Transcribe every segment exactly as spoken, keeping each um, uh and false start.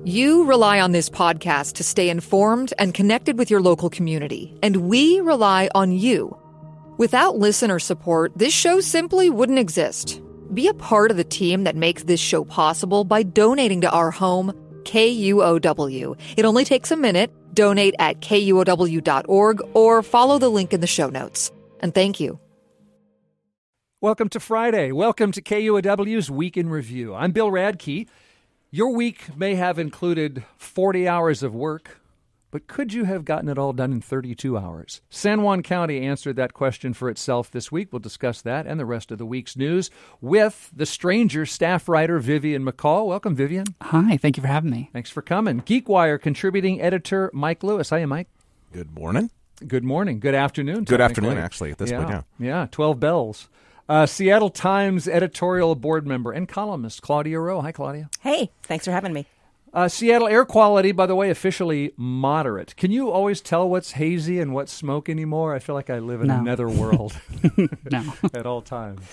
You rely on this podcast to stay informed and connected with your local community, and we rely on you. Without listener support, this show simply wouldn't exist. Be a part of the team that makes this show possible by donating to our home, K U O W. It only takes a minute. Donate at K U O W dot org or follow the link in the show notes. And thank you. Welcome to Friday. Welcome to K U O W's Week in Review. I'm Bill Radke. Your week may have included forty hours of work, but could you have gotten it all done in thirty-two hours? San Juan County answered that question for itself this week. We'll discuss that and the rest of the week's news with the Stranger staff writer Vivian McCall. Welcome, Vivian. Hi, thank you for having me. Thanks for coming. GeekWire contributing editor Mike Lewis. Hiya, Mike. Good morning. Good morning. Good afternoon. Good afternoon, actually, at this yeah. point now. Yeah, twelve bells. Uh, Seattle Times editorial board member and columnist Claudia Rowe. Hi, Claudia. Hey, thanks for having me. Uh, Seattle air quality, by the way, officially moderate. Can you always tell what's hazy and what's smoke anymore? I feel like I live in No. another world No. at all times.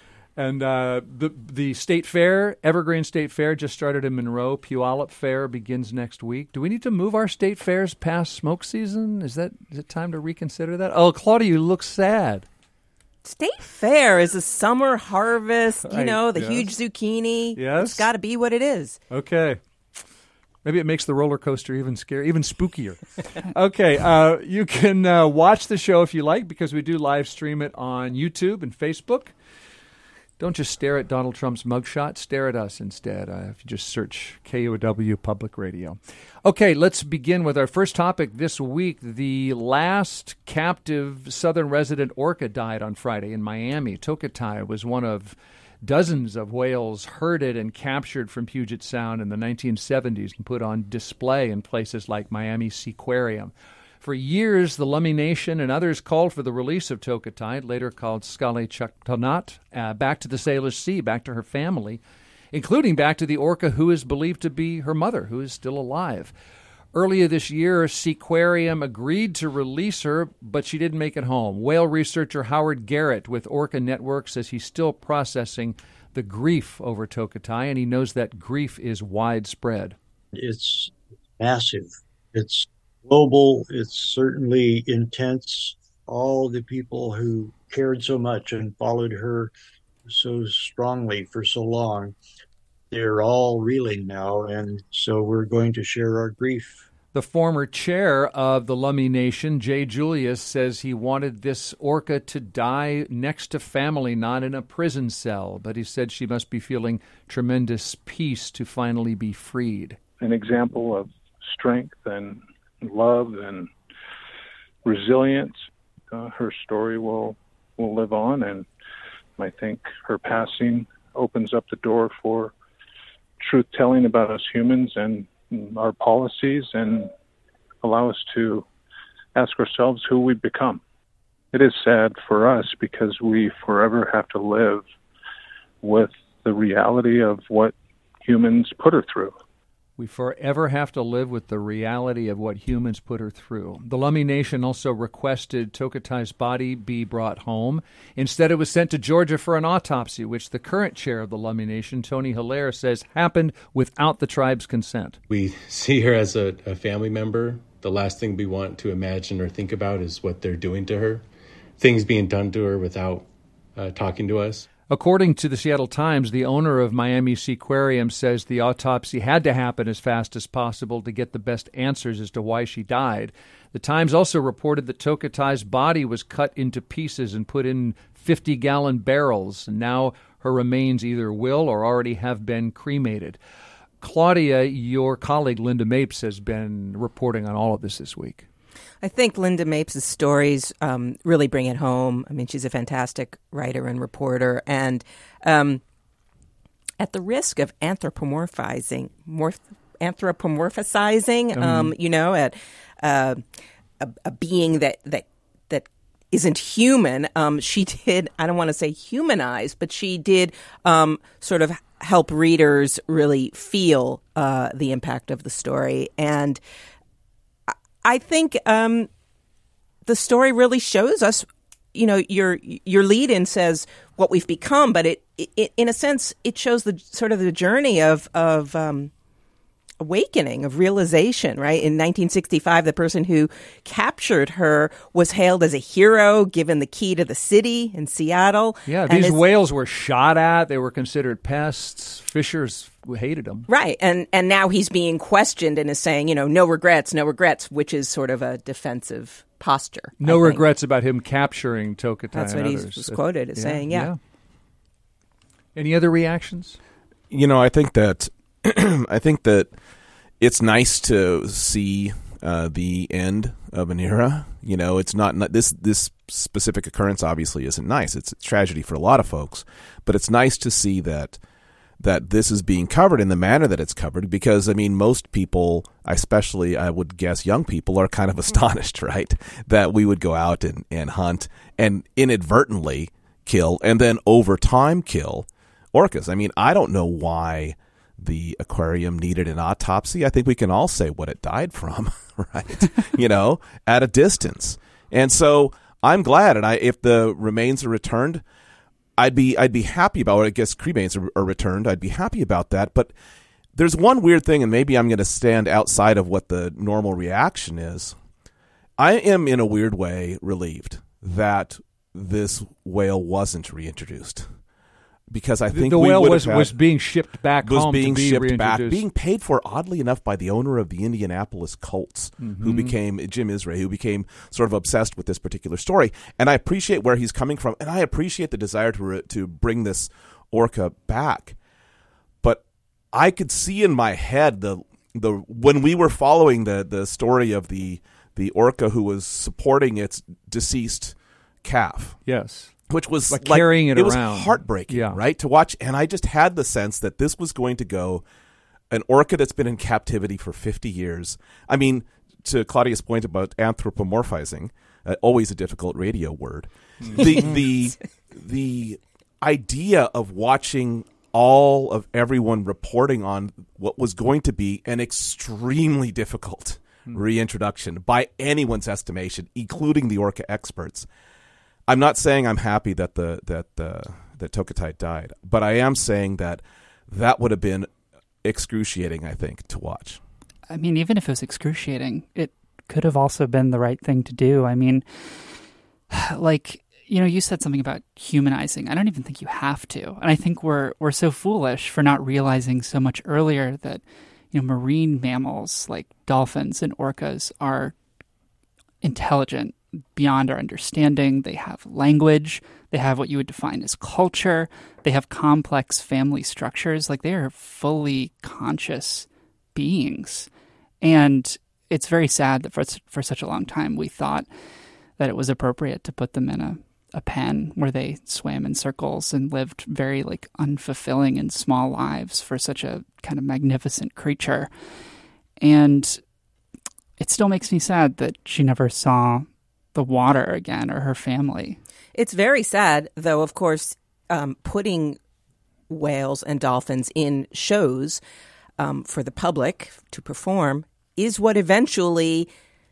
And uh, the the state fair, Evergreen State Fair, just started in Monroe. Puyallup Fair begins next week. Do we need to move our state fairs past smoke season? Is that is it time to reconsider that? Oh, Claudia, you look sad. State Fair is a summer harvest, you I- know, the yes. huge zucchini. Yes. It's got to be what it is. Okay. Maybe it makes the roller coaster even scary, even spookier. Okay, uh, you can uh, watch the show if you like, because we do live stream it on YouTube and Facebook. Don't just stare at Donald Trump's mugshot. Stare at us instead. Uh, if you just search K U O W Public Radio. Okay, let's begin with our first topic this week. The last captive southern resident orca died on Friday in Miami. Tokutai was one of dozens of whales herded and captured from Puget Sound in the nineteen seventies and put on display in places like Miami Seaquarium. For years, the Lummi Nation and others called for the release of Tokutai, later called Skali Chaktanat, uh, back to the Salish Sea, back to her family, including back to the orca who is believed to be her mother, who is still alive. Earlier this year, Seaquarium agreed to release her, but she didn't make it home. Whale researcher Howard Garrett with Orca Network says he's still processing the grief over Tokutai, and he knows that grief is widespread. It's massive. It's global. It's certainly intense. All the people who cared so much and followed her so strongly for so long, they're all reeling now, and so we're going to share our grief. The former chair of the Lummi Nation, Jay Julius, says he wanted this orca to die next to family, not in a prison cell, but he said she must be feeling tremendous peace to finally be freed. An example of strength and love and resilience. Uh, her story will will live on, and I think her passing opens up the door for truth-telling about us humans and our policies, and allow us to ask ourselves who we become. It is sad for us because we forever have to live with the reality of what humans put her through. We forever have to live with the reality of what humans put her through. The Lummi Nation also requested Tokutai's body be brought home. Instead, it was sent to Georgia for an autopsy, which the current chair of the Lummi Nation, Tony Hilaire, says happened without the tribe's consent. We see her as a, a family member. The last thing we want to imagine or think about is what they're doing to her. Things being done to her without uh, talking to us. According to the Seattle Times, the owner of Miami Seaquarium says the autopsy had to happen as fast as possible to get the best answers as to why she died. The Times also reported that Tokutai's body was cut into pieces and put in fifty-gallon barrels, and now her remains either will or already have been cremated. Claudia, your colleague Linda Mapes has been reporting on all of this this week. I think Linda Mapes' stories um, really bring it home. I mean, she's a fantastic writer and reporter. And um, at the risk of anthropomorphizing, morph- anthropomorphizing, um, um, you know, at uh, a, a being that, that that isn't human, um, she did, I don't want to say humanize, but she did um, sort of help readers really feel uh, the impact of the story. And I think um, the story really shows us, you know, your your lead-in says what we've become, but it, it in a sense, it shows the sort of the journey of of um, awakening of realization, right? In nineteen sixty-five, the person who captured her was hailed as a hero, given the key to the city in Seattle. Yeah, And these it's- whales were shot at. They were considered pests. Fishers hated them. Right. And and now he's being questioned and is saying, you know, no regrets, no regrets, which is sort of a defensive posture. No I think. regrets about him capturing Tokattai That's and what he others. was quoted as saying, yeah. Any other reactions? You know, I think that I think that it's nice to see uh, the end of an era. You know, it's not, not this this specific occurrence obviously isn't nice. It's a tragedy for a lot of folks, but it's nice to see that that this is being covered in the manner that it's covered, because I mean, most people, especially I would guess young people, are kind of astonished, right, that we would go out and, and hunt and inadvertently kill and then over time kill orcas. I mean, I don't know why the aquarium needed an autopsy. I think we can all say what it died from, right? You know, at a distance. And so I'm glad, and I if the remains are returned, I'd be I'd be happy about it. I guess cremains are, are returned. I'd be happy about that. But there's one weird thing, and maybe I'm going to stand outside of what the normal reaction is. I am, in a weird way, relieved that this whale wasn't reintroduced, because I think the we whale would was have had, was being shipped back was home being to be shipped back, reintroduced. being paid for, oddly enough, by the owner of the Indianapolis Colts, Mm-hmm. who became Jim Irsay, who became sort of obsessed with this particular story. And I appreciate where he's coming from, and I appreciate the desire to re- to bring this orca back. But I could see in my head the the when we were following the the story of the the orca who was supporting its deceased calf. Yes. Which was Like like, carrying it it was around. heartbreaking, Yeah. right, to watch. And I just had the sense that this was going to go, an orca that's been in captivity for fifty years. I mean, to Claudia's point about anthropomorphizing, uh, always a difficult radio word. The the the idea of watching all of everyone reporting on what was going to be an extremely difficult reintroduction by anyone's estimation, including the orca experts. I'm not saying I'm happy that the that the that Tokattai died, but I am saying that that would have been excruciating, I think, to watch. I mean, even if it was excruciating, it could have also been the right thing to do. I mean, like, you know, you said something about humanizing. I don't even think you have to. And I think we're we're so foolish for not realizing so much earlier that, you know, marine mammals like dolphins and orcas are intelligent beyond our understanding. They have language. They have what you would define as culture. They have complex family structures. Like, they are fully conscious beings. And it's very sad that for, for such a long time we thought that it was appropriate to put them in a, a pen where they swam in circles and lived very like unfulfilling and small lives for such a kind of magnificent creature. And it still makes me sad that she never saw the water again or her family. It's very sad, though, of course, um, putting whales and dolphins in shows um, for the public to perform is what eventually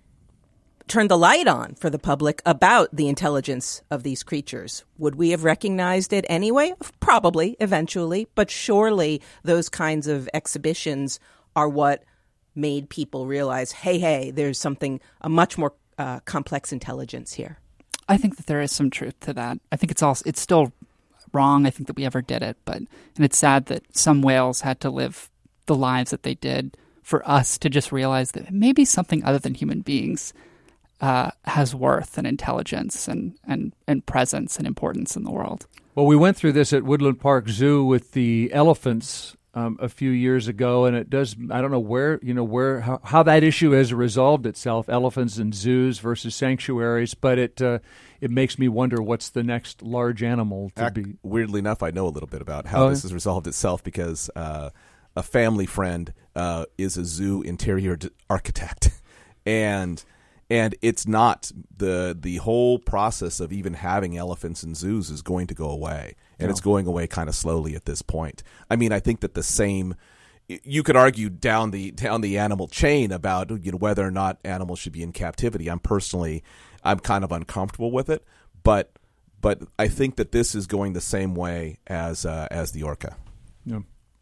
turned the light on for the public about the intelligence of these creatures. Would we have recognized it anyway? Probably, eventually, but surely those kinds of exhibitions are what made people realize, hey, hey, there's something, a much more uh, complex intelligence here. I think that there is some truth to that. I think it's also, it's still wrong, I think, that we ever did it, but, and it's sad that some whales had to live the lives that they did for us to just realize that maybe something other than human beings uh, has worth and intelligence and, and, and presence and importance in the world. Well, we went through this at Woodland Park Zoo with the elephants um, a few years ago, and it does, I don't know where, you know, where, how, how that issue has resolved itself, elephants in zoos versus sanctuaries, but it uh, it makes me wonder what's the next large animal to Act, be. Weirdly enough, I know a little bit about how Oh, this yeah? has resolved itself because uh, a family friend uh, is a zoo interior d- architect, and and it's not the the whole process of even having elephants in zoos is going to go away, and No. it's going away kind of slowly at this point. I mean, I think that the same. You could argue down the down the animal chain about, you know, whether or not animals should be in captivity. I'm personally, I'm kind of uncomfortable with it, but but I think that this is going the same way as uh, as the orca. Yeah.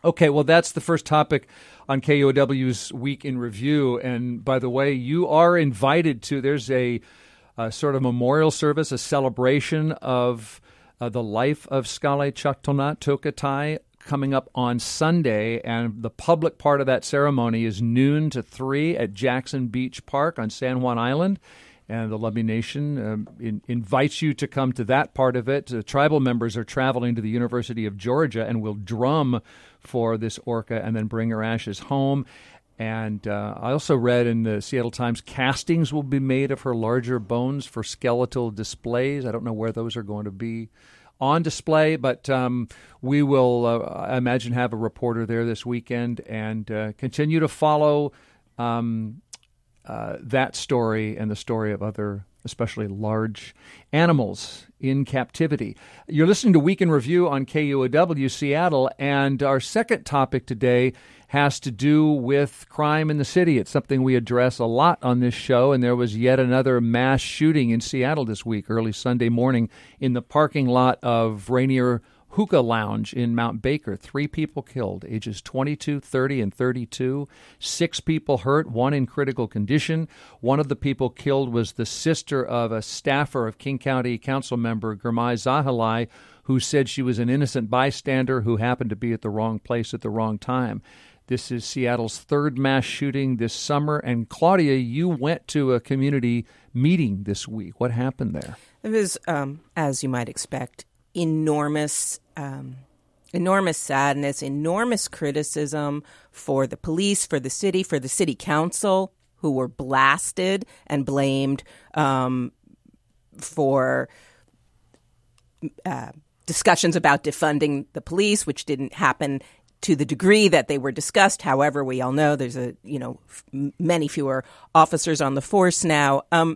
Okay, well, that's the first topic on K U O W's Week in Review. And by the way, you are invited to, there's a, a sort of memorial service, a celebration of uh, the life of Skale Chaktonat Tokatai coming up on Sunday. And the public part of that ceremony is noon to three at Jackson Beach Park on San Juan Island. And the Lummi Nation um, in, invites you to come to that part of it. Uh, tribal members are traveling to the University of Georgia and will drum for this orca and then bring her ashes home. And uh, I also read in the Seattle Times, castings will be made of her larger bones for skeletal displays. I don't know where those are going to be on display, but um, we will, uh, I imagine, have a reporter there this weekend and uh, continue to follow um Uh, that story and the story of other, especially large animals in captivity. You're listening to Week in Review on K U O W Seattle, and our second topic today has to do with crime in the city. It's something we address a lot on this show, and there was yet another mass shooting in Seattle this week, early Sunday morning, in the parking lot of Rainier Hookah Lounge in Mount Baker. Three people killed, ages twenty-two, thirty, and thirty-two. Six people hurt, one in critical condition. One of the people killed was the sister of a staffer of King County Council member Girmay Zahalai, who said she was an innocent bystander who happened to be at the wrong place at the wrong time. This is Seattle's third mass shooting this summer. And Claudia, you went to a community meeting this week. What happened there? It was, um, as you might expect, enormous um, enormous sadness, enormous criticism for the police, for the city, for the city council, who were blasted and blamed um, for uh, discussions about defunding the police, which didn't happen to the degree that they were discussed. However, we all know there's a you know f- many fewer officers on the force now. Um,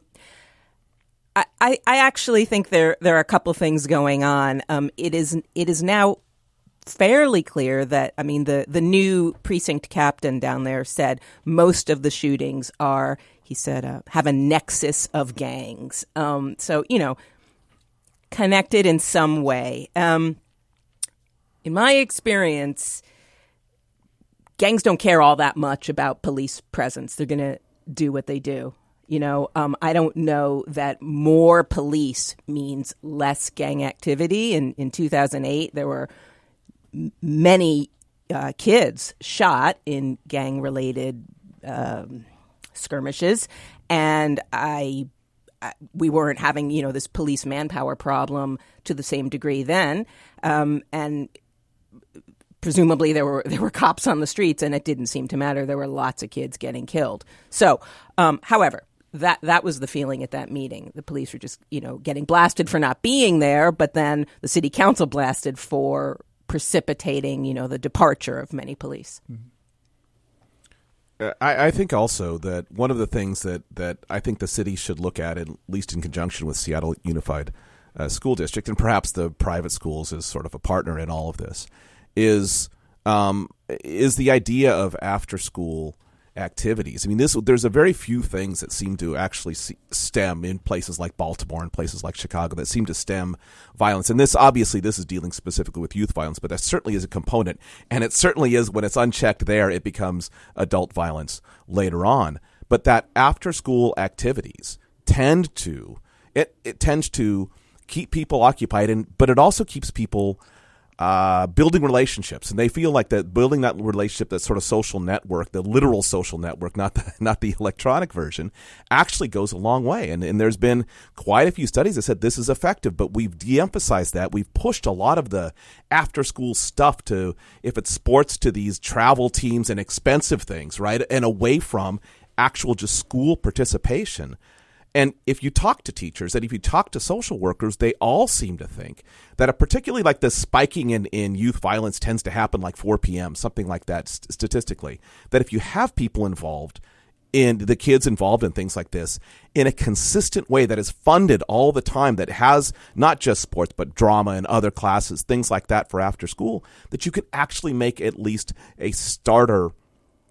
I, I actually think there there are a couple things going on. Um, it is it is now fairly clear that, I mean, the, the new precinct captain down there said most of the shootings are, he said, uh, have a nexus of gangs. Um, so, you know, connected in some way. Um, in my experience, gangs don't care all that much about police presence. They're going to do what they do. You know, um, I don't know that more police means less gang activity. In, in two thousand eight, there were m- many uh, kids shot in gang-related um, skirmishes, and I, I we weren't having, you know, this police manpower problem to the same degree then, um, and presumably there were there were cops on the streets, and it didn't seem to matter. There were lots of kids getting killed. So, um, however. That that was the feeling at that meeting. The police were just, you know, getting blasted for not being there, but then the city council blasted for precipitating, you know, the departure of many police. Mm-hmm. I, I think also that one of the things that, that I think the city should look at, at least in conjunction with Seattle Unified uh, School District, and perhaps the private schools as sort of a partner in all of this, is um, is the idea of after-school activities. I mean, this there's a very few things that seem to actually see, stem in places like Baltimore and places like Chicago that seem to stem violence. And this, obviously, this is dealing specifically with youth violence, but that certainly is a component. And it certainly is, when it's unchecked there, it becomes adult violence later on. But that after-school activities tend to, it, it tends to keep people occupied, and but it also keeps people Uh, building relationships, and they feel like that building that relationship, that sort of social network, the literal social network, not the, not the electronic version, actually goes a long way. And, and there's been quite a few studies that said this is effective, but we've de-emphasized that. We've pushed a lot of the after-school stuff to, if it's sports, to these travel teams and expensive things, right, and away from actual just school participation. And if you talk to teachers and if you talk to social workers, they all seem to think that a particularly like the spiking in, in youth violence tends to happen like four p.m., something like that st- statistically, that if you have people involved in the kids involved in things like this in a consistent way that is funded all the time, that has not just sports, but drama and other classes, things like that for after school, that you can actually make at least a starter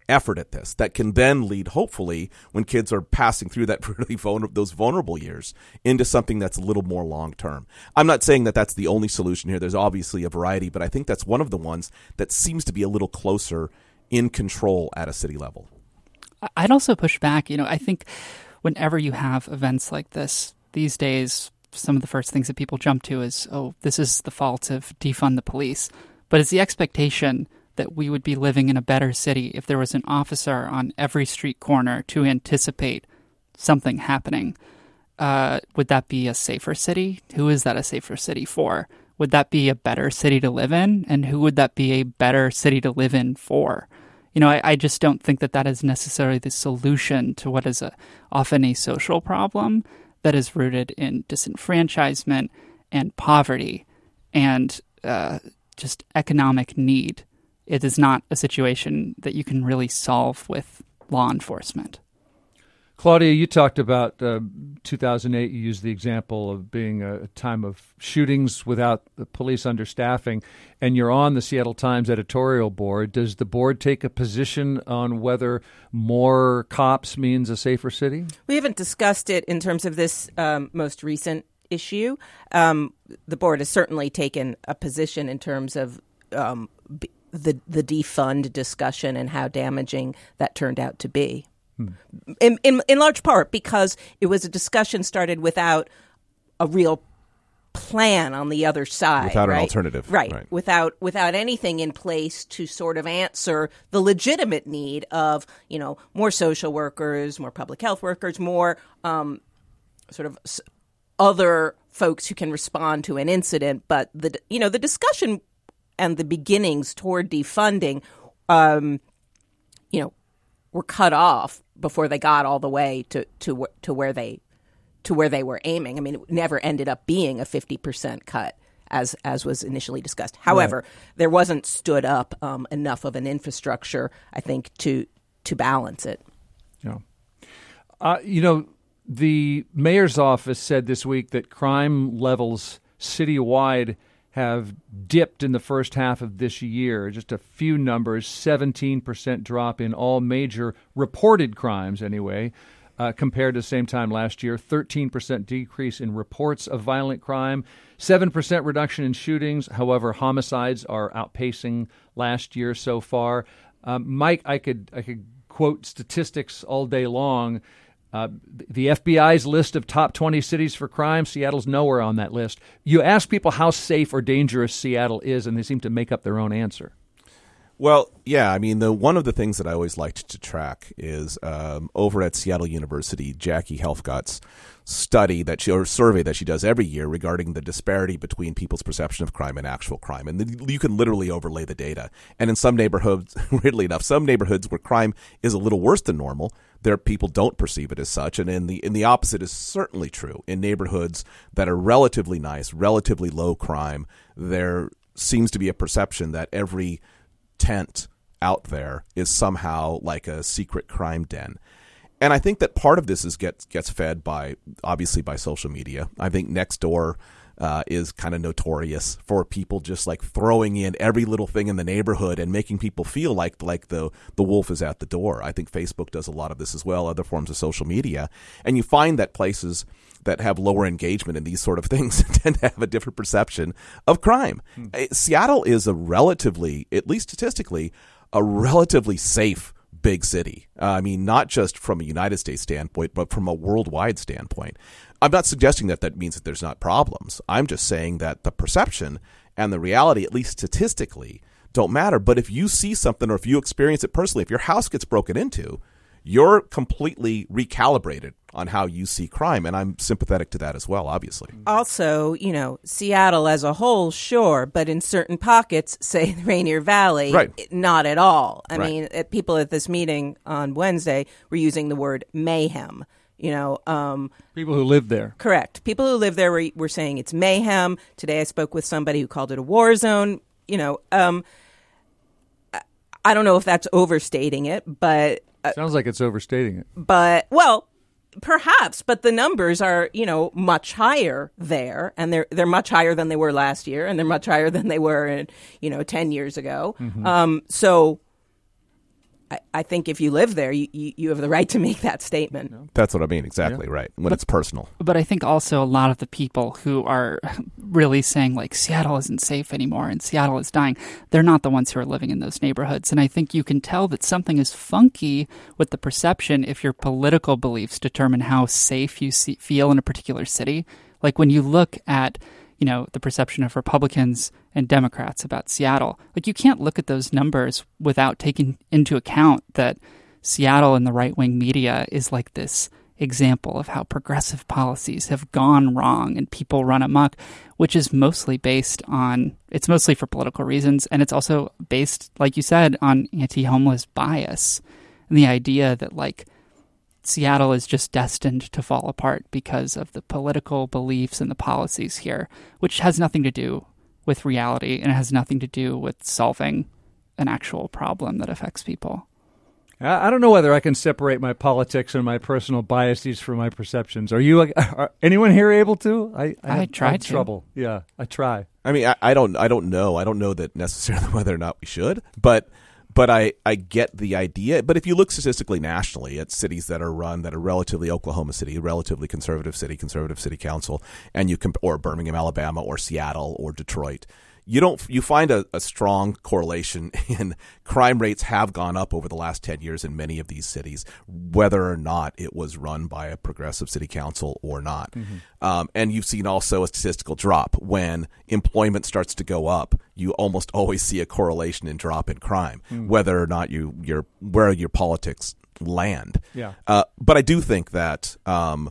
effort at this that can then lead, hopefully, when kids are passing through that really vulner- those vulnerable years, into something that's a little more long term. I'm not saying that that's the only solution here. There's obviously a variety, but I think that's one of the ones that seems to be a little closer in control at a city level. I'd also push back. You know, I think whenever you have events like this these days, some of the first things that people jump to is, oh, this is the fault of defund the police. But it's the expectation that we would be living in a better city if there was an officer on every street corner to anticipate something happening. Uh, would that be a safer city? Who is that a safer city for? Would that be a better city to live in? And who would that be a better city to live in for? You know, I, I just don't think that that is necessarily the solution to what is a, often a social problem that is rooted in disenfranchisement and poverty and uh, just economic need. It is not a situation that you can really solve with law enforcement. Claudia, you talked about uh, two thousand eight. You used the example of being a time of shootings without the police understaffing, and you're on the Seattle Times editorial board. Does the board take a position on whether more cops means a safer city? We haven't discussed it in terms of this um, most recent issue. Um, the board has certainly taken a position in terms of um, b- the the defund discussion and how damaging that turned out to be. Hmm. In, in in large part because it was a discussion started without a real plan on the other side, without right? an alternative, right? right. Without without anything in place to sort of answer the legitimate need of, you know, more social workers, more public health workers, more um, sort of other folks who can respond to an incident. But the you know the discussion and the beginnings toward defunding, um, you know, were cut off before they got all the way to, to to where they to where they were aiming. I mean, it never ended up being a fifty percent cut as as was initially discussed. However, right. there wasn't stood up um, enough of an infrastructure, I think, to to balance it. Yeah, uh, you know, the mayor's office said this week that crime levels citywide have dipped in the first half of this year. Just a few numbers, seventeen percent drop in all major reported crimes anyway, uh, compared to the same time last year, thirteen percent decrease in reports of violent crime, seven percent reduction in shootings. However, homicides are outpacing last year so far. Um, Mike, I could I could quote statistics all day long. Uh, the F B I's list of top twenty cities for crime, Seattle's nowhere on that list. You ask people how safe or dangerous Seattle is, and they seem to make up their own answer. Well, yeah, I mean, the one of the things that I always liked to track is um, over at Seattle University, Jackie Helfgott's study that she or survey that she does every year regarding the disparity between people's perception of crime and actual crime. And the, you can literally overlay the data. And in some neighborhoods, weirdly enough, some neighborhoods where crime is a little worse than normal, there people don't perceive it as such. And in the in the opposite is certainly true. In neighborhoods that are relatively nice, relatively low crime, there seems to be a perception that every tent out there is somehow like a secret crime den. And I think that part of this is gets gets fed by, obviously, by social media. I think Nextdoor uh, is kind of notorious for people just like throwing in every little thing in the neighborhood and making people feel like like the the wolf is at the door. I think Facebook does a lot of this as well, other forms of social media. And you find that places that have lower engagement in these sort of things tend to have a different perception of crime. Hmm. Seattle is a relatively, at least statistically, a relatively safe big city. Uh, I mean, not just from a United States standpoint, but from a worldwide standpoint. I'm not suggesting that that means that there's not problems. I'm just saying that the perception and the reality, at least statistically, don't matter. But if you see something or if you experience it personally, if your house gets broken into, you're completely recalibrated on how you see crime. And I'm sympathetic to that as well, obviously. Also, you know, Seattle as a whole, sure, but in certain pockets, say the Rainier Valley, right. not at all. I right. mean, people at this meeting on Wednesday were using the word mayhem. You know, um, people who live there. Correct. People who live there were, were saying it's mayhem. Today I spoke with somebody who called it a war zone. You know, um, I don't know if that's overstating it, but... Sounds like it's overstating it. But, well, perhaps, but the numbers are, you know, much higher there, and they're they're much higher than they were last year, and they're much higher than they were, in, you know, ten years ago. Mm-hmm. Um, so I, I think if you live there, you, you, you have the right to make that statement. That's what I mean. Exactly Yeah. right. When But- it's personal. But I think also a lot of the people who are really saying like Seattle isn't safe anymore and Seattle is dying, they're not the ones who are living in those neighborhoods. And I think you can tell that something is funky with the perception if your political beliefs determine how safe you see, feel in a particular city. Like when you look at, you know, the perception of Republicans and Democrats about Seattle, like you can't look at those numbers without taking into account that Seattle and the right-wing media is like this example of how progressive policies have gone wrong and people run amok, which is mostly based on, it's mostly for political reasons, and it's also based, like you said, on anti-homeless bias and the idea that like Seattle is just destined to fall apart because of the political beliefs and the policies here, which has nothing to do with reality and it has nothing to do with solving an actual problem that affects people. I I don't know whether I can separate my politics and my personal biases from my perceptions. Are you? Are anyone here able to? I I, I have, try I have to. trouble. Yeah, I try. I mean, I, I don't, I don't know. I don't know that necessarily whether or not we should, but, but I, I get the idea. But if you look statistically nationally at cities that are run that are relatively Oklahoma City, relatively conservative city, conservative city council, and you comp- or Birmingham, Alabama, or Seattle, or Detroit, you don't, you find a, a strong correlation in crime rates have gone up over the last ten years in many of these cities, whether or not it was run by a progressive city council or not. Mm-hmm. Um, and you've seen also a statistical drop when employment starts to go up. You almost always see a correlation in drop in crime, mm. whether or not you, your, where your politics land. Yeah. Uh, but I do think that, um,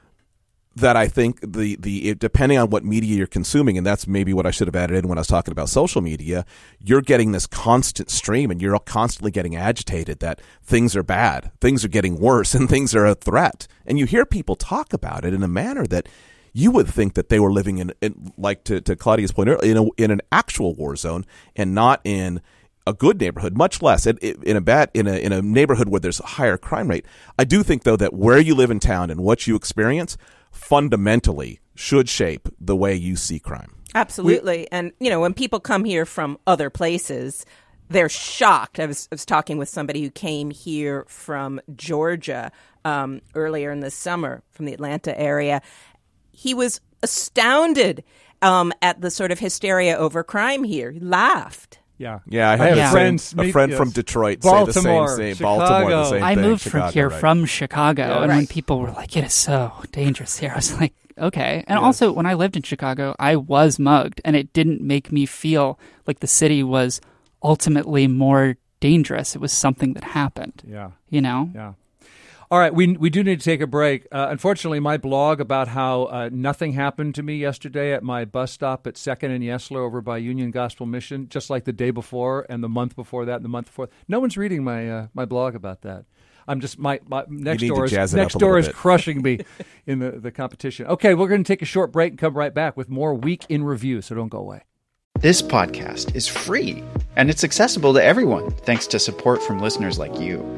that I think the, the it, depending on what media you're consuming, and that's maybe what I should have added in when I was talking about social media, you're getting this constant stream and you're constantly getting agitated that things are bad, things are getting worse, and things are a threat. And you hear people talk about it in a manner that you would think that they were living in, in like to, to Claudia's point earlier, in, a, in an actual war zone and not in a good neighborhood, much less in, in a bad in a in a neighborhood where there's a higher crime rate. I do think, though, that where you live in town and what you experience fundamentally should shape the way you see crime. Absolutely. We, and, you know, when people come here from other places, they're shocked. I was, I was talking with somebody who came here from Georgia um, earlier in the summer from the Atlanta area. He was astounded um, at the sort of hysteria over crime here. He laughed. Yeah, yeah. I had I have a friends, friend, a friend yes. from Detroit Baltimore, say the same thing. Chicago. Baltimore, the same I thing. moved Chicago, from here right. from Chicago, Yeah, and right. when people were like, "It is so dangerous here," I was like, "Okay." And yeah. also, when I lived in Chicago, I was mugged, and it didn't make me feel like the city was ultimately more dangerous. It was something that happened. Yeah, you know. Yeah. All right, we we do need to take a break. Uh, unfortunately, my blog about how uh, nothing happened to me yesterday at my bus stop at Second and Yesler over by Union Gospel Mission, just like the day before and the month before that and the month before. No one's reading my uh, my blog about that. I'm just my, my next need door to is jazz it next up a door little is bit. crushing me in the, the competition. Okay, we're going to take a short break and come right back with more Week in Review. So don't go away. This podcast is free and it's accessible to everyone thanks to support from listeners like you.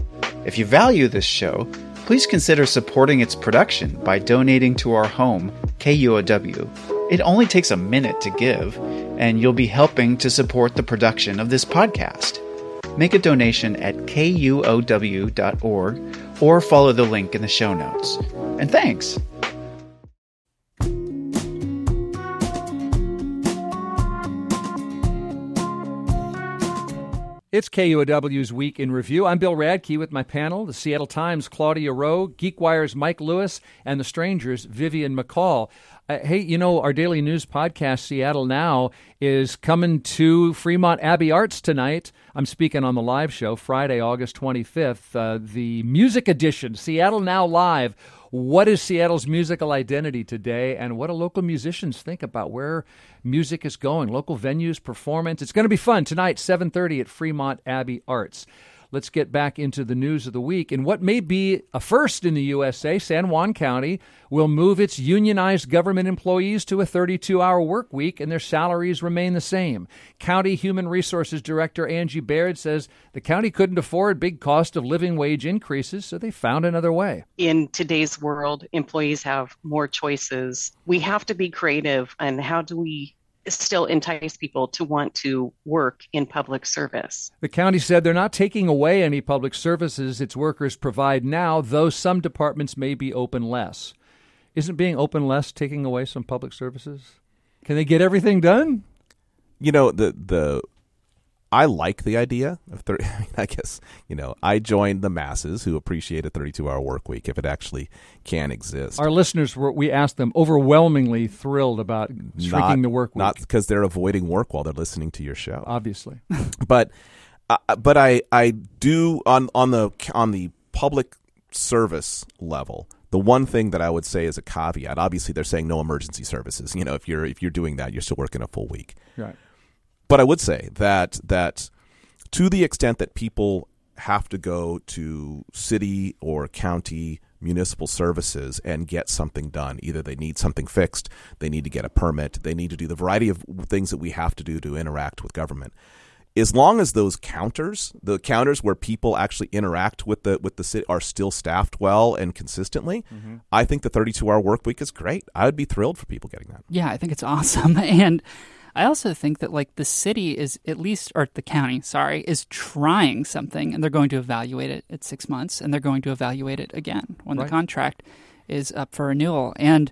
If you value this show, please consider supporting its production by donating to our home, K U O W. It only takes a minute to give, and you'll be helping to support the production of this podcast. Make a donation at K U O W dot org or follow the link in the show notes. And thanks! It's K U O W's Week in Review. I'm Bill Radke with my panel, the Seattle Times' Claudia Rowe, GeekWire's Mike Lewis, and The Stranger's Vivian McCall. Uh, hey, you know, our daily news podcast, Seattle Now, is coming to Fremont Abbey Arts tonight. I'm speaking on the live show, Friday, August twenty-fifth, uh, the music edition, Seattle Now Live. What is Seattle's musical identity today, and what do local musicians think about where music is going? Local venues, performance. It's going to be fun tonight, seven thirty at Fremont Abbey Arts. Let's get back into the news of the week. And what may be a first in the U S A, San Juan County will move its unionized government employees to a thirty-two hour work week, and their salaries remain the same. County Human Resources Director Angie Baird says the county couldn't afford big cost of living wage increases, so they found another way. In today's world, employees have more choices. We have to be creative, and how do we still entice people to want to work in public service. The county said they're not taking away any public services its workers provide now, though some departments may be open less. Isn't being open less taking away some public services? Can they get everything done? You know, the the I like the idea of thirty. I guess, you know, I joined the masses who appreciate a thirty-two hour work week if it actually can exist. Our listeners, were we asked them, overwhelmingly thrilled about shrinking not, the work week. Not because they're avoiding work while they're listening to your show. Obviously. but uh, but I I do on on the on the public service level. The one thing that I would say is a caveat. Obviously, they're saying no emergency services. You know, if you're if you're doing that, you're still working a full week. Right. But I would say that that to the extent that people have to go to city or county municipal services and get something done, either they need something fixed, they need to get a permit, they need to do the variety of things that we have to do to interact with government. As long as those counters, the counters where people actually interact with the with the city, are still staffed well and consistently, mm-hmm. I think the thirty-two hour work week is great. I would be thrilled for people getting that. Yeah, I think it's awesome. And I also think that like the city is at least, or the county, sorry, is trying something, and they're going to evaluate it at six months, and they're going to evaluate it again when right. the contract is up for renewal. And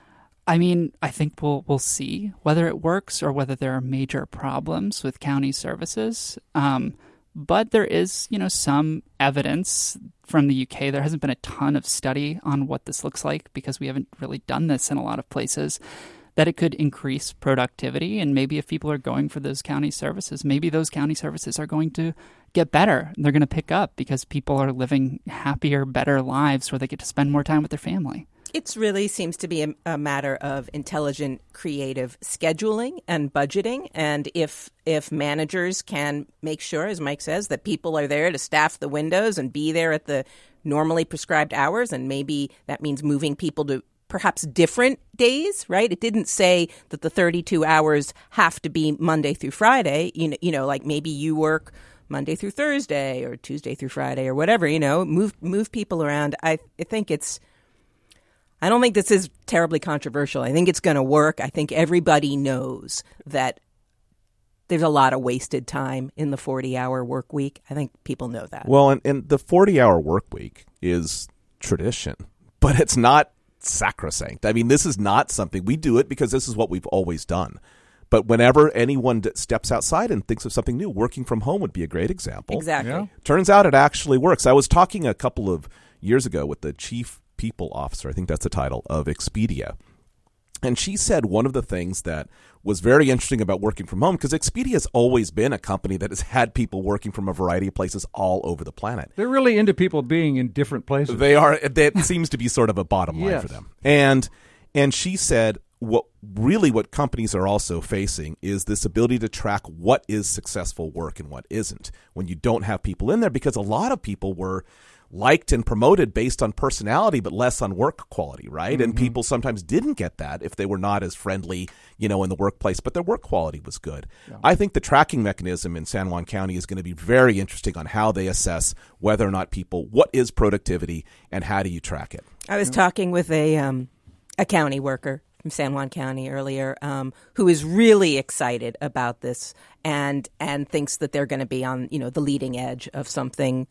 I mean, I think we'll we'll see whether it works or whether there are major problems with county services. Um, but there is, you know, some evidence from the U K. There hasn't been a ton of study on what this looks like because we haven't really done this in a lot of places, that it could increase productivity. And maybe if people are going for those county services, maybe those county services are going to get better. They're going to pick up because people are living happier, better lives where they get to spend more time with their family. It really seems to be a, a matter of intelligent, creative scheduling and budgeting. And if if managers can make sure, as Mike says, that people are there to staff the windows and be there at the normally prescribed hours, and maybe that means moving people to perhaps different days, right? It didn't say that the thirty-two hours have to be Monday through Friday. You know, you know, like maybe you work Monday through Thursday or Tuesday through Friday or whatever, you know, move move people around. I, I think it's I don't think this is terribly controversial. I think it's going to work. I think everybody knows that there's a lot of wasted time in the forty-hour work week. I think people know that. Well, and, and the forty-hour work week is tradition, but it's not sacrosanct. I mean, this is not something we do it because this is what we've always done. But whenever anyone d- steps outside and thinks of something new, working from home would be a great example. Exactly. Yeah. Turns out it actually works. I was talking a couple of years ago with the chief people officer, I think that's the title, of Expedia. And she said one of the things that was very interesting about working from home, because Expedia has always been a company that has had people working from a variety of places all over the planet. They're really into people being in different places. They are. That seems to be sort of a bottom line yes. for them. And and she said what really what companies are also facing is this ability to track what is successful work and what isn't when you don't have people in there, because a lot of people were liked and promoted based on personality, but less on work quality, right? Mm-hmm. And people sometimes didn't get that if they were not as friendly, you know, in the workplace, but their work quality was good. Yeah. I think the tracking mechanism in San Juan County is going to be very interesting on how they assess whether or not people, what is productivity and how do you track it? I was yeah. talking with a um, a county worker from San Juan County earlier, um, who is really excited about this and and thinks that they're going to be on, you know, the leading edge of something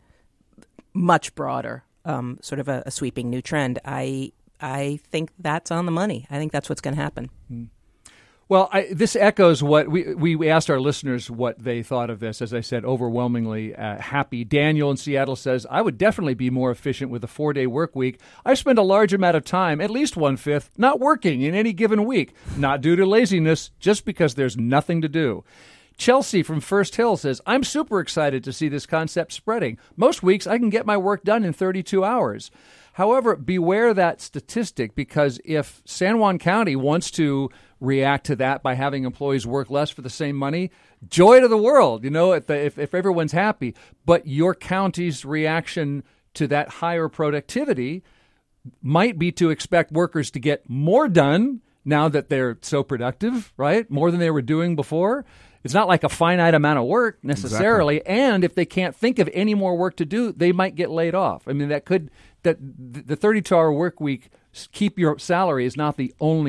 much broader, um, sort of a, a sweeping new trend. I I think that's on the money. I think that's what's going to happen. Mm. Well, I, this echoes what we, we we asked our listeners what they thought of this. As I said, overwhelmingly uh, happy. Daniel in Seattle says, I would definitely be more efficient with a four-day work week. I spend a large amount of time, at least one-fifth, not working in any given week, not due to laziness, just because there's nothing to do. Chelsea from First Hill says, I'm super excited to see this concept spreading. Most weeks I can get my work done in thirty-two hours. However, beware that statistic, because if San Juan County wants to react to that by having employees work less for the same money, joy to the world, you know, if, if, if everyone's happy. But your county's reaction to that higher productivity might be to expect workers to get more done now that they're so productive, right? More than they were doing before. It's not like a finite amount of work necessarily. Exactly. And if they can't think of any more work to do, they might get laid off. I mean, that could, that the thirty-two hour work week, keep your salary is not the only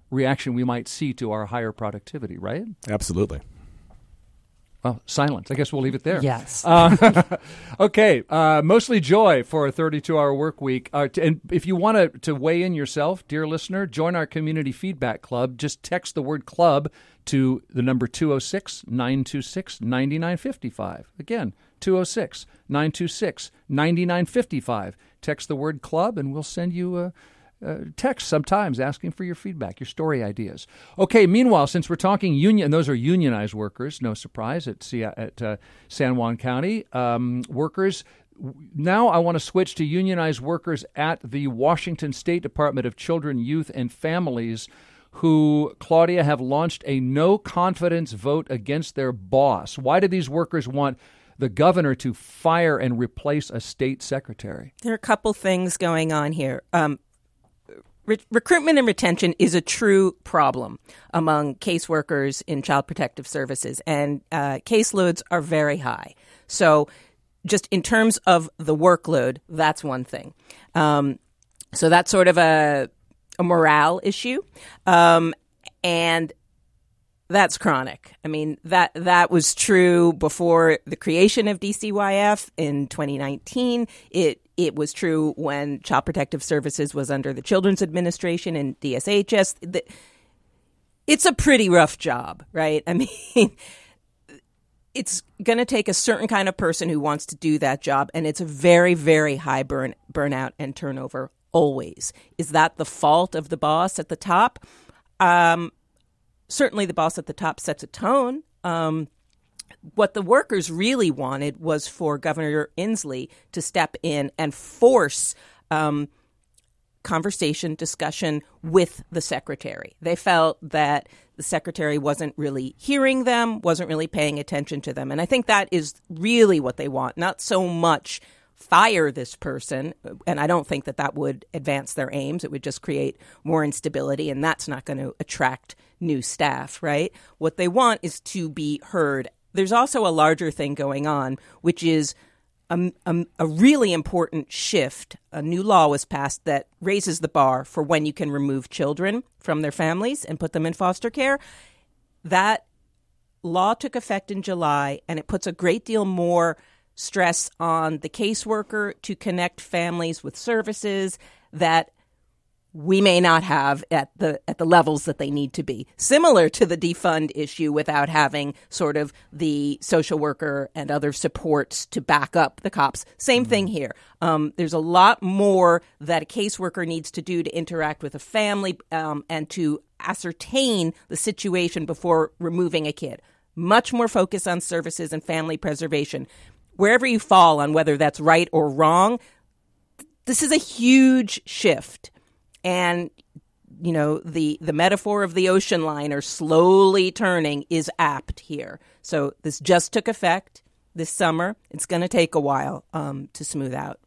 reaction we might see to our higher productivity, right? Absolutely. Well, silence. I guess we'll leave it there. Yes. Uh, okay. Uh, mostly joy for a thirty-two hour work week. Uh, t- and if you want to to weigh in yourself, dear listener, join our community feedback club. Just text the word club to the number two oh six, nine two six, nine nine five five. Again, two oh six, nine two six, nine nine five five. Text the word club and we'll send you a Uh, text sometimes asking for your feedback, your story ideas. Okay, meanwhile, since we're talking union, and those are unionized workers, no surprise, at, C- at uh, San Juan County, um, workers. Now I want to switch to unionized workers at the Washington State Department of Children, Youth, and Families, who, Claudia, have launched a no-confidence vote against their boss. Why do these workers want the governor to fire and replace a state secretary? There are a couple things going on here. Um, Re- recruitment and retention is a true problem among caseworkers in Child Protective Services, and uh, caseloads are very high. So just in terms of the workload, that's one thing. Um, so that's sort of a, a morale issue, um, and that's chronic. I mean, that that was true before the creation of D C Y F in twenty nineteen. It It was true when Child Protective Services was under the Children's Administration and D S H S. It's a pretty rough job, right? I mean, it's going to take a certain kind of person who wants to do that job, and it's a very, very high burn burnout and turnover always. Is that the fault of the boss at the top? Um, certainly the boss at the top sets a tone. Um What the workers really wanted was for Governor Inslee to step in and force um, conversation, discussion with the secretary. They felt that the secretary wasn't really hearing them, wasn't really paying attention to them. And I think that is really what they want, not so much fire this person. And I don't think that that would advance their aims. It would just create more instability, and that's not going to attract new staff, right? What they want is to be heard. There's also a larger thing going on, which is a, a, a really important shift. A new law was passed that raises the bar for when you can remove children from their families and put them in foster care. That law took effect in July, and it puts a great deal more stress on the caseworker to connect families with services that we may not have at the at the levels that they need to be. Similar to the defund issue, without having sort of the social worker and other supports to back up the cops. Same thing here. Um, there's a lot more that a caseworker needs to do to interact with a family um, and to ascertain the situation before removing a kid. Much more focus on services and family preservation. Wherever you fall on whether that's right or wrong, this is a huge shift. And, you know, the, the metaphor of the ocean liner slowly turning is apt here. So this just took effect this summer. It's going to take a while um, to smooth out.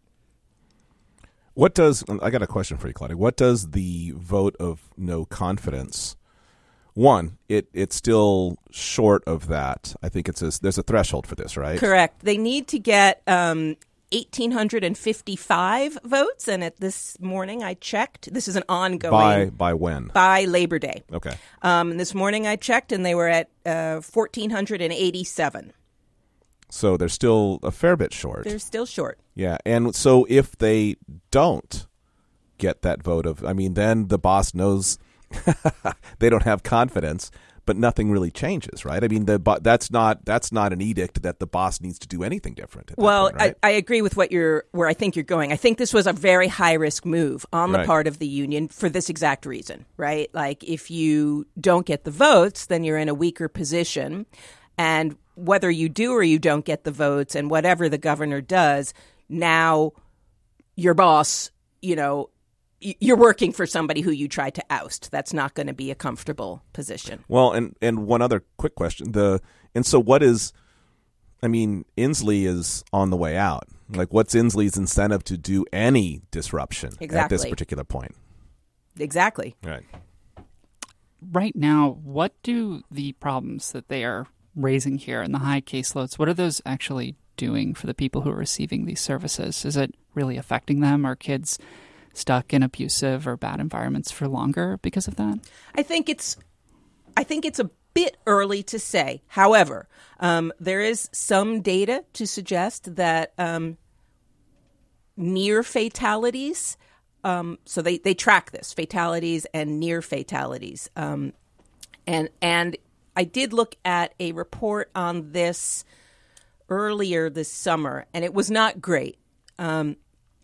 What does, I got a question for you, Claudia. What does the vote of no confidence, one, it it's still short of that. I think it's a, there's a threshold for this, right? Correct. They need to get um, one thousand eight hundred fifty-five votes, and at this morning I checked. This is an ongoing. By by when? By Labor Day. Okay. Um, and this morning I checked, and they were at uh, one thousand four hundred eighty-seven. So they're still a fair bit short. They're still short. Yeah, and so if they don't get that vote of, I mean, then the boss knows they don't have confidence, but nothing really changes, right? I mean, the bo- that's not that's not an edict that the boss needs to do anything different. At well, that point, right? I, I agree with what you're where I think you're going. I think this was a very high risk move on the Right. part of the union for this exact reason, right? Like, if you don't get the votes, then you're in a weaker position, and whether you do or you don't get the votes, and whatever the governor does, now your boss, you know, you're working for somebody who you tried to oust. That's not going to be a comfortable position. Well, and, and one other quick question. The and so what is, I mean, Inslee is on the way out. Like, what's Inslee's incentive to do any disruption Exactly. at this particular point? Exactly. Right. Right now, what do the problems that they are raising here and the high caseloads, what are those actually doing for the people who are receiving these services? Is it really affecting them? Are kids stuck in abusive or bad environments for longer because of that? I think it's, I think it's a bit early to say. However, um, there is some data to suggest that um, near fatalities, um, so they, they track this, fatalities and near fatalities. Um, and and I did look at a report on this earlier this summer, and it was not great. Um,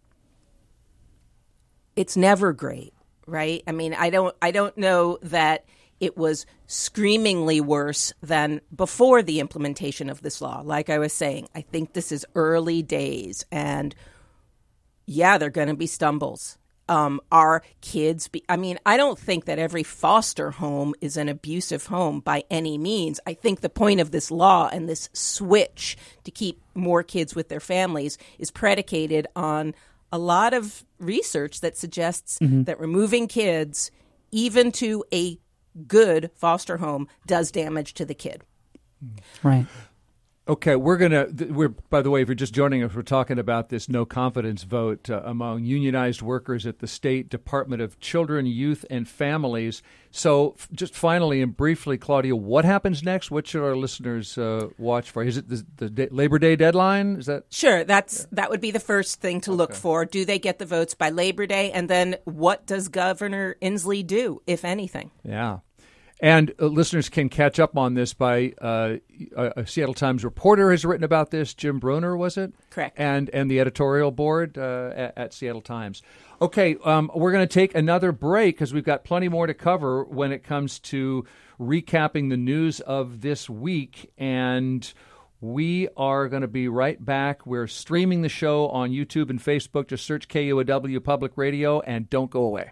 it's never great, right? I mean, I don't I don't know that it was screamingly worse than before the implementation of this law. Like I was saying, I think this is early days, and yeah, there are going to be stumbles. Um, are kids be, I mean, I don't think that every foster home is an abusive home by any means. I think the point of this law and this switch to keep more kids with their families is predicated on a lot of research that suggests mm-hmm. that removing kids, even to a good foster home, does damage to the kid. Right. Okay, we're going to, we're, by the way, if you're just joining us, we're talking about this no confidence vote uh, among unionized workers at the State Department of Children, Youth, and Families. So f- just finally and briefly, Claudia, what happens next? What should our listeners uh, watch for? Is it the, the day, Labor Day deadline? Is that? Sure, that's yeah. that would be the first thing to okay. look for. Do they get the votes by Labor Day? And then what does Governor Inslee do, if anything? Yeah. And uh, listeners can catch up on this by uh, a, a Seattle Times reporter has written about this. Jim Bruner, was it? Correct. And and the editorial board uh, at, at Seattle Times. Okay, um, we're going to take another break because we've got plenty more to cover when it comes to recapping the news of this week. And we are going to be right back. We're streaming the show on YouTube and Facebook. Just search K U O W Public Radio and don't go away.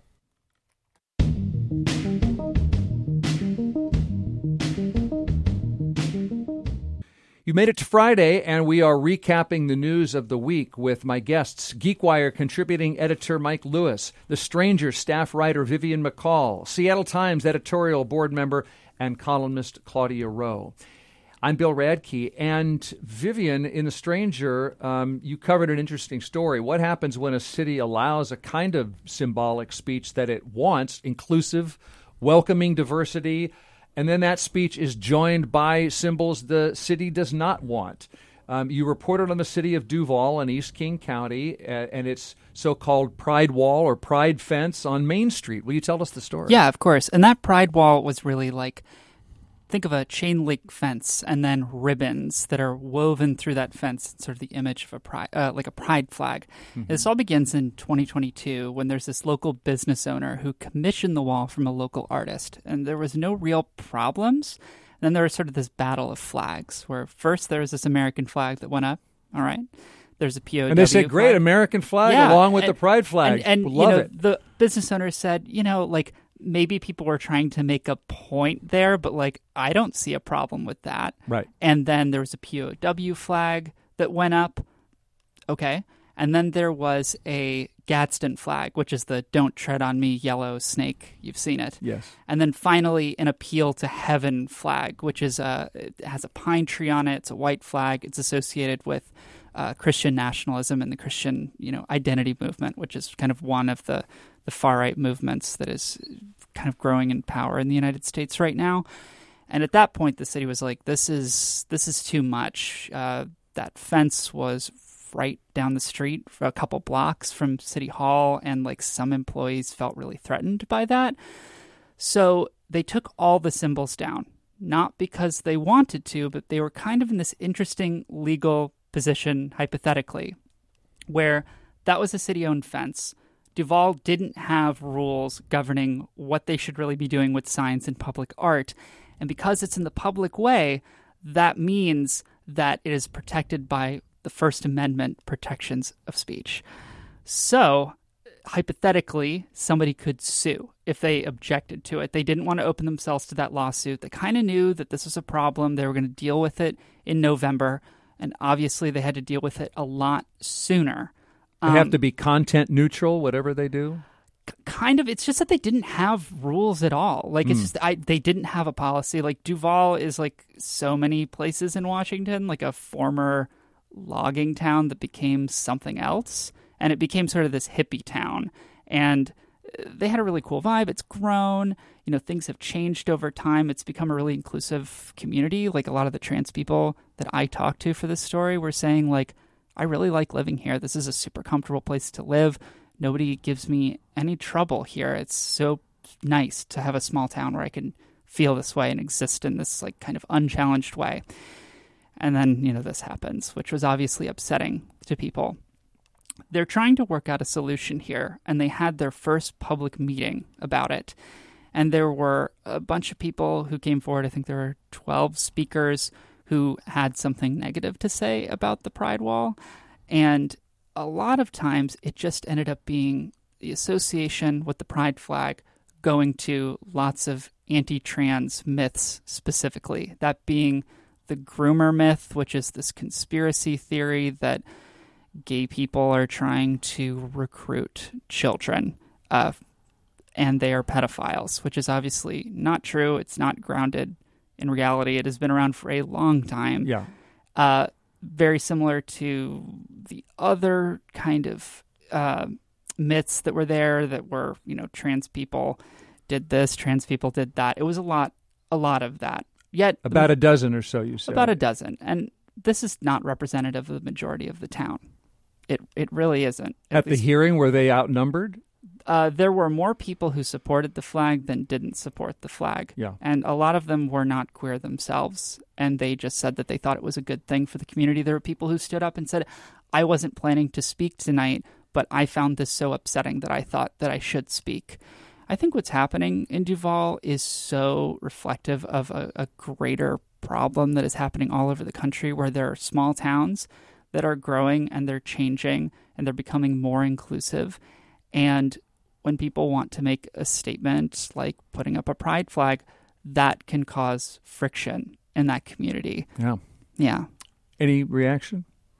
You made it to Friday, and we are recapping the news of the week with my guests, GeekWire contributing editor Mike Lewis, The Stranger staff writer Vivian McCall, Seattle Times editorial board member and columnist Claudia Rowe. I'm Bill Radke, and Vivian, in The Stranger, um, you covered an interesting story. What happens when a city allows a kind of symbolic speech that it wants, inclusive, welcoming diversity, and then that speech is joined by symbols the city does not want. Um, you reported on the city of Duval in East King County uh, and its so-called Pride Wall or Pride Fence on Main Street. Will you tell us the story? Yeah, of course. And that Pride Wall was really like, think of a chain link fence and then ribbons that are woven through that fence, sort of the image of a pride, uh, like a pride flag. Mm-hmm. This all begins in twenty twenty-two when there's this local business owner who commissioned the wall from a local artist, and there was no real problems. And then there was sort of this battle of flags, where first there was this American flag that went up. All right, there's a P O W and they said, "Great flag. American flag yeah, along with and, the pride flag." And, and love you know, it. The business owner said, you know, like, maybe people were trying to make a point there, but like, I don't see a problem with that. Right. And then there was a P O W flag that went up. Okay. And then there was a Gadsden flag, which is the "Don't Tread on Me" yellow snake. You've seen it. Yes. And then finally an Appeal to Heaven flag, which is a, it has a pine tree on it. It's a white flag. It's associated with uh, Christian nationalism and the Christian, you know, identity movement, which is kind of one of the the far-right movements that is kind of growing in power in the United States right now. And at that point, the city was like, this is this is too much. Uh, that fence was right down the street for a couple blocks from City Hall, and like some employees felt really threatened by that. So they took all the symbols down, not because they wanted to, but they were kind of in this interesting legal position, hypothetically, where that was a city-owned fence. Duval didn't have rules governing what they should really be doing with signs and public art. And because it's in the public way, that means that it is protected by the First Amendment protections of speech. So, hypothetically, somebody could sue if they objected to it. They didn't want to open themselves to that lawsuit. They kind of knew that this was a problem. They were going to deal with it in November. And obviously, they had to deal with it a lot sooner. They have to be content neutral, whatever they do? Kind of. It's just that they didn't have rules at all. Like, it's mm. just, I, they didn't have a policy. Like, Duval is like so many places in Washington, like a former logging town that became something else. And it became sort of this hippie town. And they had a really cool vibe. It's grown. You know, things have changed over time. It's become a really inclusive community. Like a lot of the trans people that I talked to for this story were saying, like, I really like living here. This is a super comfortable place to live. Nobody gives me any trouble here. It's so nice to have a small town where I can feel this way and exist in this like kind of unchallenged way. And then, you know, this happens, which was obviously upsetting to people. They're trying to work out a solution here, and they had their first public meeting about it. And there were a bunch of people who came forward. I think there were twelve speakers who had something negative to say about the Pride Wall. And a lot of times it just ended up being the association with the Pride flag going to lots of anti-trans myths specifically, that being the groomer myth, which is this conspiracy theory that gay people are trying to recruit children uh, and they are pedophiles, which is obviously not true. It's not grounded in reality. It has been around for a long time. Yeah. Uh, very similar to the other kind of uh, myths that were there that were, you know, trans people did this, trans people did that. It was a lot, a lot of that. Yet about a dozen or so, you said. About a dozen. And this is not representative of the majority of the town. It it really isn't. At, At the hearing, were they outnumbered? Uh, there were more people who supported the flag than didn't support the flag. Yeah. And a lot of them were not queer themselves. And they just said that they thought it was a good thing for the community. There were people who stood up and said, I wasn't planning to speak tonight, but I found this so upsetting that I thought that I should speak. I think what's happening in Duval is so reflective of a, a greater problem that is happening all over the country, where there are small towns that are growing and they're changing and they're becoming more inclusive. And when people want to make a statement like putting up a pride flag, that can cause friction in that community. Yeah. Yeah. Any reaction?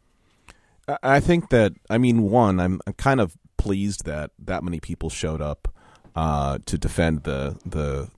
I think that, I mean, one, I'm kind of pleased that that many people showed up uh, to defend the the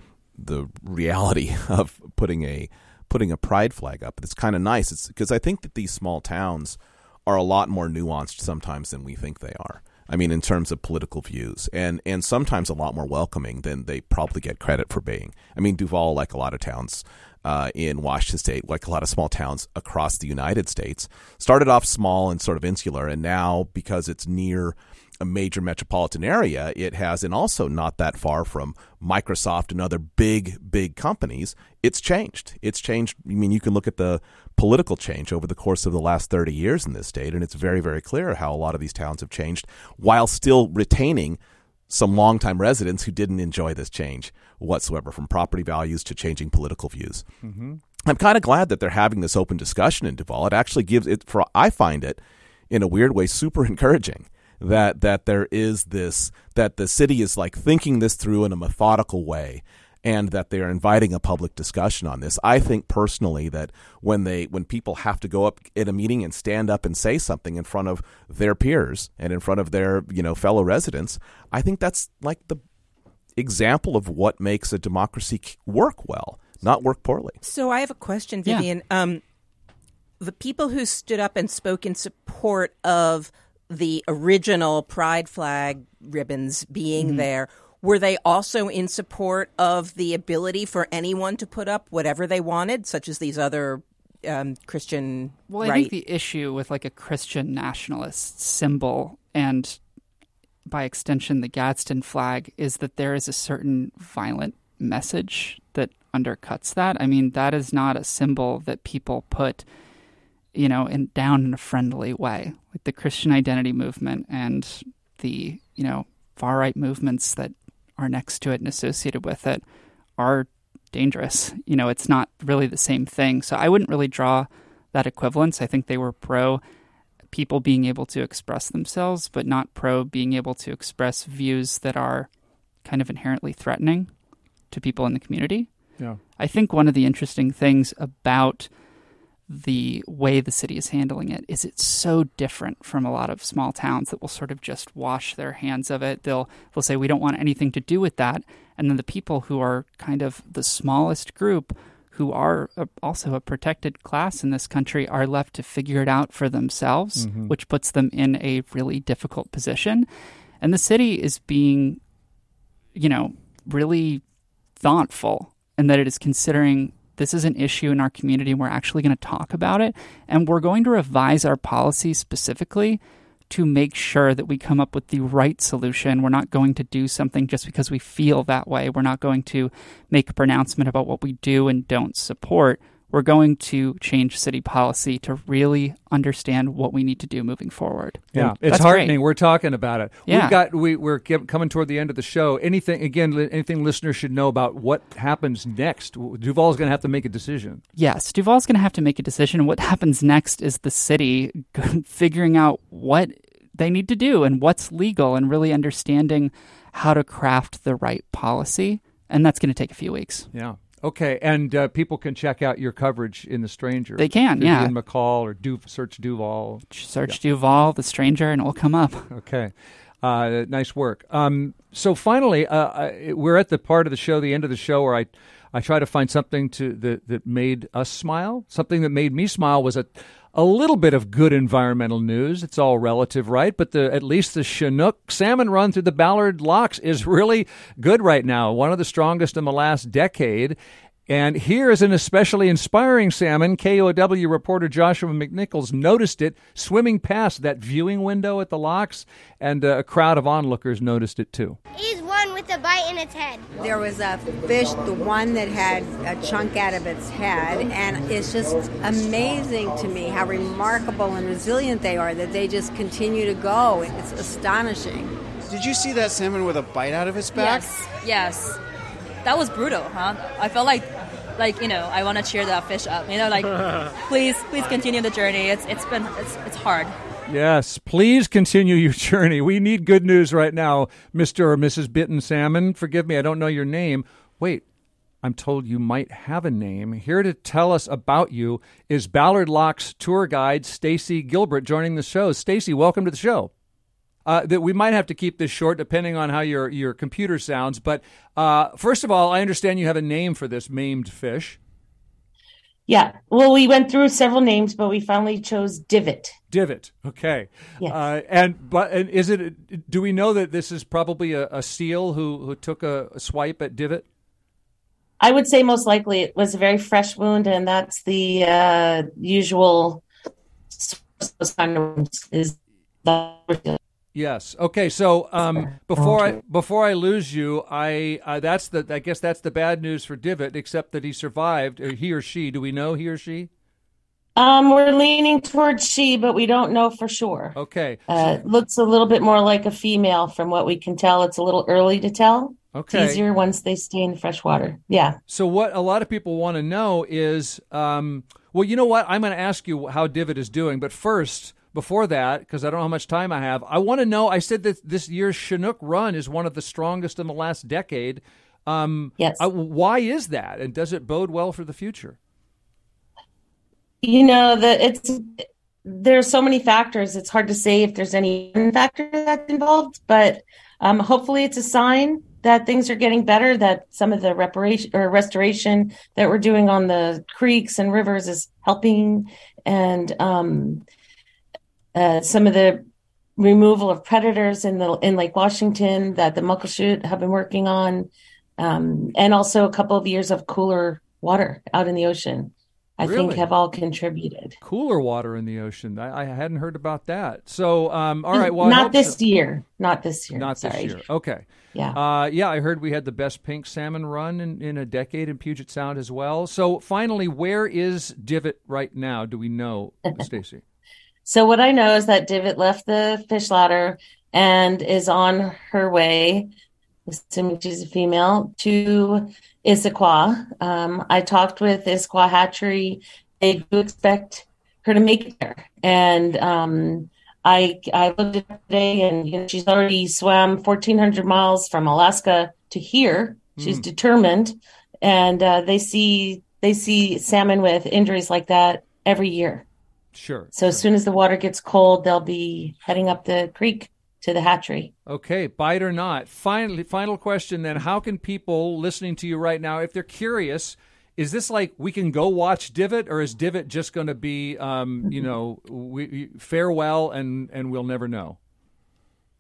the reality of putting a putting a pride flag up. It's kind of nice. It's because I think that these small towns are a lot more nuanced sometimes than we think they are. I mean, in terms of political views, and, and sometimes a lot more welcoming than they probably get credit for being. I mean, Duval, like a lot of towns uh, in Washington State, like a lot of small towns across the United States, started off small and sort of insular, and now because it's near a major metropolitan area, it has, and also not that far from Microsoft and other big, big companies, it's changed. It's changed. I mean, you can look at the political change over the course of the last thirty years in this state, and it's very, very clear how a lot of these towns have changed while still retaining some longtime residents who didn't enjoy this change whatsoever, from property values to changing political views. Mm-hmm. I'm kind of glad that they're having this open discussion in Duval. It actually gives it, for I find it, in a weird way, super encouraging. That that there is this, that the city is like thinking this through in a methodical way, and that they're inviting a public discussion on this. I think personally that when they when people have to go up in a meeting and stand up and say something in front of their peers and in front of their, you know, fellow residents, I think that's like the example of what makes a democracy work well, not work poorly. So I have a question, Vivian. Yeah. Um, the people who stood up and spoke in support of the original pride flag ribbons being mm-hmm. there, were they also in support of the ability for anyone to put up whatever they wanted, such as these other um, Christian well I right? think the issue with like a Christian nationalist symbol, and by extension the Gadsden flag, is that there is a certain violent message that undercuts that. I mean, that is not a symbol that people put, you know, in, down in a friendly way. Like the Christian identity movement and the, you know, far-right movements that are next to it and associated with it are dangerous. You know, it's not really the same thing. So I wouldn't really draw that equivalence. I think they were pro people being able to express themselves, but not pro being able to express views that are kind of inherently threatening to people in the community. Yeah. I think one of the interesting things about the way the city is handling it is it's so different from a lot of small towns that will sort of just wash their hands of it. They'll they'll say, we don't want anything to do with that. And then the people who are kind of the smallest group, who are a, also a protected class in this country, are left to figure it out for themselves, mm-hmm. which puts them in a really difficult position. And the city is being, you know, really thoughtful in that it is considering this is an issue in our community. We're actually going to talk about it. And we're going to revise our policy specifically to make sure that we come up with the right solution. We're not going to do something just because we feel that way. We're not going to make a pronouncement about what we do and don't support. We're going to change city policy to really understand what we need to do moving forward. Yeah, And it's that's heartening. great. We're talking about it. Yeah. We've got we we're give, coming toward the end of the show. Anything again? li- Anything listeners should know about what happens next? Duval's going to have to make a decision. Yes, Duval's going to have to make a decision. What happens next is the city figuring out what they need to do and what's legal and really understanding how to craft the right policy. And that's going to take a few weeks. Yeah. Okay, and uh, people can check out your coverage in The Stranger. They can, Vivian yeah. McCall or du- search Duval. Search Duval, The Stranger, and it will come up. Okay, uh, nice work. Um, so finally, uh, I, we're at the part of the show, the end of the show, where I, I try to find something to that that made us smile. Something that made me smile was a, a little bit of good environmental news. It's all relative, right? But the at least the Chinook salmon run through the Ballard Locks is really good right now. One of the strongest in the last decade. And here is an especially inspiring salmon. K O W reporter Joshua McNichols noticed it swimming past that viewing window at the locks, and uh, a crowd of onlookers noticed it too. He's one with a bite in its head. There was a fish, the one that had a chunk out of its head, and it's just amazing to me how remarkable and resilient they are, that they just continue to go. It's astonishing. Did you see that salmon with a bite out of its back? Yes, yes. That was brutal, huh? I felt like, like you know, I want to cheer that fish up. You know, like, please, please continue the journey. It's it's been it's it's hard. Yes, please continue your journey. We need good news right now, Mister or Missus Bitten Salmon. Forgive me, I don't know your name. Wait, I'm told you might have a name. Here to tell us about you is Ballard Locks tour guide Stacy Gilbert joining the show. Stacy, welcome to the show. Uh, that we might have to keep this short depending on how your, your computer sounds. But uh, first of all, I understand you have a name for this maimed fish. Yeah. Well, we went through several names, but we finally chose Divot. Divot. Okay. Yes. Uh, and but and is it? Do we know that this is probably a, a seal who who took a, a swipe at Divot? I would say most likely it was a very fresh wound, and that's the uh, usual source of those kind of wounds is the. Yes. Okay. So um, before I before I lose you, I uh, that's the I guess that's the bad news for Divot, except that he survived. Or he or she? Do we know he or she? Um, we're leaning towards she, but we don't know for sure. Okay. Uh, looks a little bit more like a female from what we can tell. It's a little early to tell. Okay. It's easier once they stay in fresh water. Yeah. So what a lot of people want to know is, um, well, you know what? I'm going to ask you how Divot is doing, but first. Before that, because I don't know how much time I have, I want to know, I said that this year's Chinook run is one of the strongest in the last decade. Um, yes. I, why is that? And does it bode well for the future? You know, the it's there's so many factors. It's hard to say if there's any one factor that's involved, but um, hopefully it's a sign that things are getting better, that some of the reparation or restoration that we're doing on the creeks and rivers is helping. And, um, Uh, some of the removal of predators in the in Lake Washington that the Muckleshoot have been working on, um, and also a couple of years of cooler water out in the ocean, I Really? think have all contributed. Cooler water in the ocean. I, I hadn't heard about that. So, um, all right. Well, I not hope this so. year. Not this year. Not Sorry. this year. Okay. Yeah. Uh, yeah, I heard we had the best pink salmon run in, in a decade in Puget Sound as well. So, finally, where is Divot right now? Do we know, Stacy? So what I know is that Divot left the fish ladder and is on her way, assuming she's a female, to Issaquah. Um, I talked with Issaquah Hatchery. They do expect her to make it there. And um, I I looked at her today, and you know, she's already swam fourteen hundred miles from Alaska to here. She's Mm. determined. And uh, they see they see salmon with injuries like that every year. Sure. So as soon as the water gets cold, they'll be heading up the creek to the hatchery. Okay, bite or not. Finally, final question then. How can people listening to you right now, if they're curious, is this like we can go watch Divot, or is Divot just going to be, um, you know, we, farewell and, and we'll never know?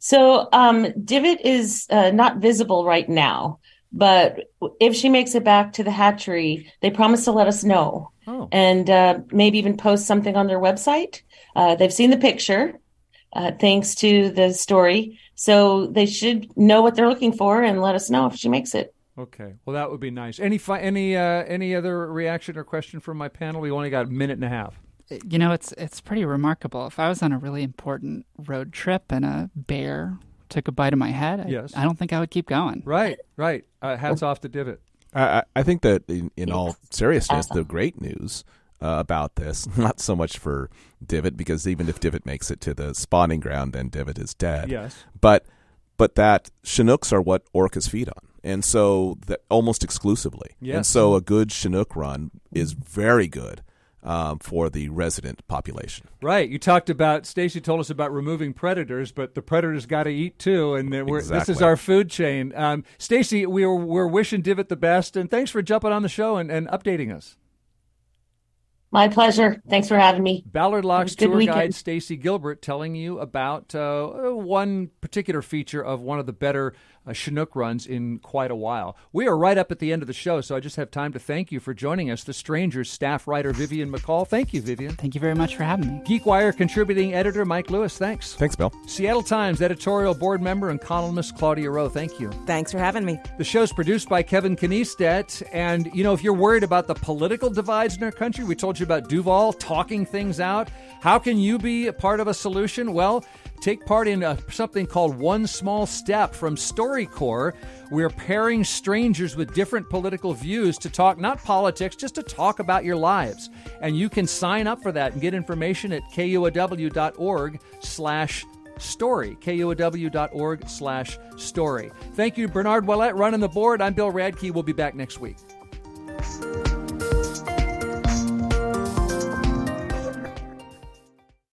So um, Divot is uh, not visible right now, but if she makes it back to the hatchery, they promise to let us know. Oh. And uh, maybe even post something on their website. Uh, they've seen the picture, uh, thanks to the story. So they should know what they're looking for and let us know if she makes it. Okay. Well, that would be nice. Any fi- any uh, any other reaction or question from my panel? We only got a minute and a half. You know, it's it's pretty remarkable. If I was on a really important road trip and a bear took a bite of my head, I, Yes. I don't think I would keep going. Right, right. Uh, hats off to Divot. I, I think that in, in all seriousness, the great news uh, about this, not so much for Divot, because even if Divot makes it to the spawning ground, then Divot is dead. Yes. But but that Chinooks are what orcas feed on, and so that almost exclusively. Yes. And so a good Chinook run is very good um, for the resident population. Right. You talked about, Stacy told us about removing predators, but the predators got to eat too, and then we're, this is Exactly. our food chain. Um, Stacy, we we're, we're wishing Divot the best, and thanks for jumping on the show and, and updating us. My pleasure. Thanks for having me. Ballard Locks Have a good tour weekend. guide Stacy Gilbert telling you about uh, one particular feature of one of the better uh, Chinook runs in quite a while. We are right up at the end of the show, so I just have time to thank you for joining us. The Strangers staff writer Vivian McCall. Thank you, Vivian. Thank you very much for having me. GeekWire contributing editor Mike Lewis. Thanks. Thanks, Bill. Seattle Times editorial board member and columnist Claudia Rowe. Thank you. Thanks for having me. The show's produced by Kevin Kniestet. And, you know, if you're worried about the political divides in our country, we told you about Duval talking things out. How can you be a part of a solution? Well, take part in a, something called One Small Step from StoryCorps. We're pairing strangers with different political views to talk, not politics, just to talk about your lives. And you can sign up for that and get information at kuow.org slash story, kuow.org slash story. Thank you, Bernard Ouellette, running the board. I'm Bill Radke. We'll be back next week.